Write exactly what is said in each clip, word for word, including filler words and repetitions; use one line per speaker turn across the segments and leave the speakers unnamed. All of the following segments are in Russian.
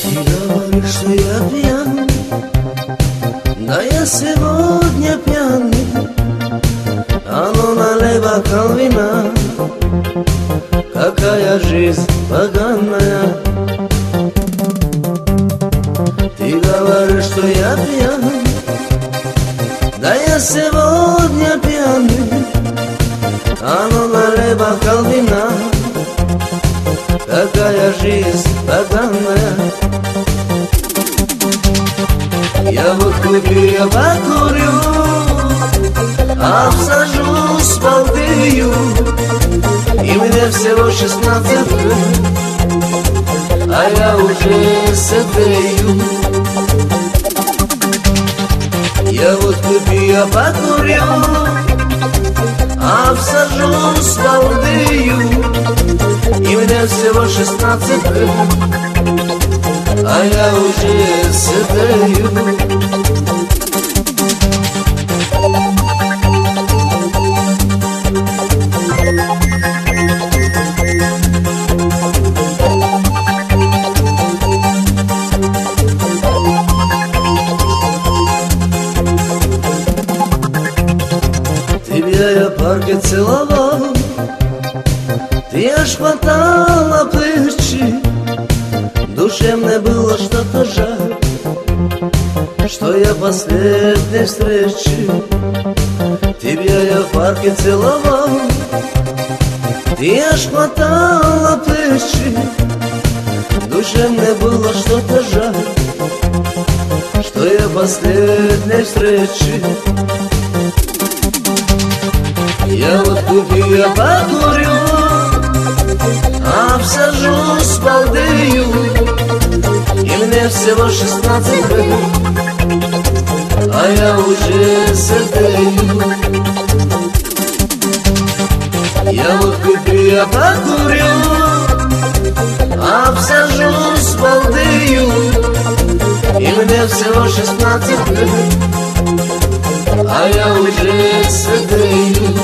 Ты говоришь, что я пьян, да я сегодня пьяный. А ну налей бокал вина, какая жизнь поганая. Ты говоришь, что я пьян, да я сегодня пьяный. А ну налей бокал вина, какая жизнь поганая. Я водку пью, покурю, обсажусь, балдею, и мне всего шестнадцать лет, а я уже сытею. Я водку пью, покурю, обсажусь, балдею, и мне всего шестнадцать лет, а я уже сытею. Тебя я в парке целовал, ты аж хватала плечи. Душе мне было что-то жаль, что я последней встречи. Тебя я в парке целовал, ты аж хватала плечи. Душе мне было что-то жаль, что я последней встречи. Я вот купил, я покурю, обсажусь, балдею, и мне всего шестнадцать лет, а я уже сытею. Я вот купил, я покурю, обсажусь, балдею, и мне всего шестнадцать лет, а я уже сытею.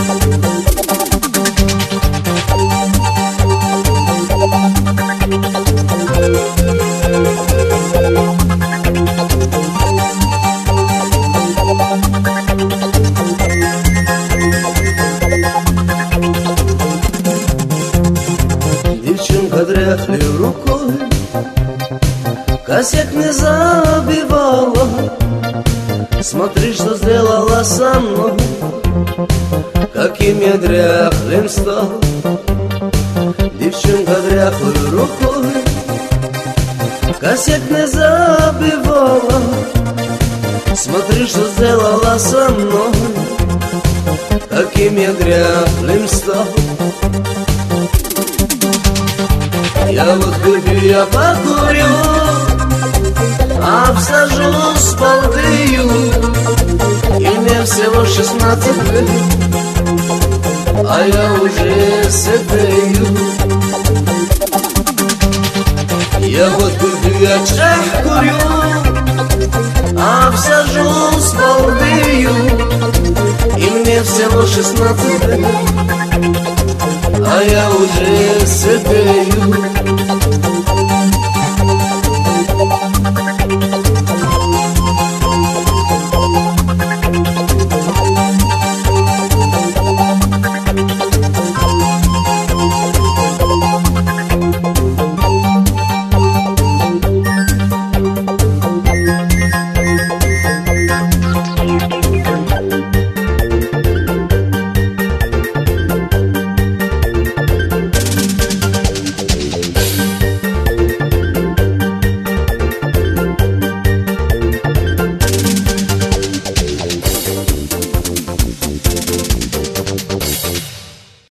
Девчонка дряхлой рукой косяк не забивала. Смотри, что сделала со мной, каким я дряхлым стал. Девчонка дряхлой рукой косяк не забивала. Смотри, что сделала со мной, каким я дряхлым стал. Я вот купил, я покурю, обсажусь, балдею, и мне всего шестнадцать лет, а я уже сытею. Я вот купил, я чай курю, обсажусь, балдею, и мне всего шестнадцать лет, а я уже сытею.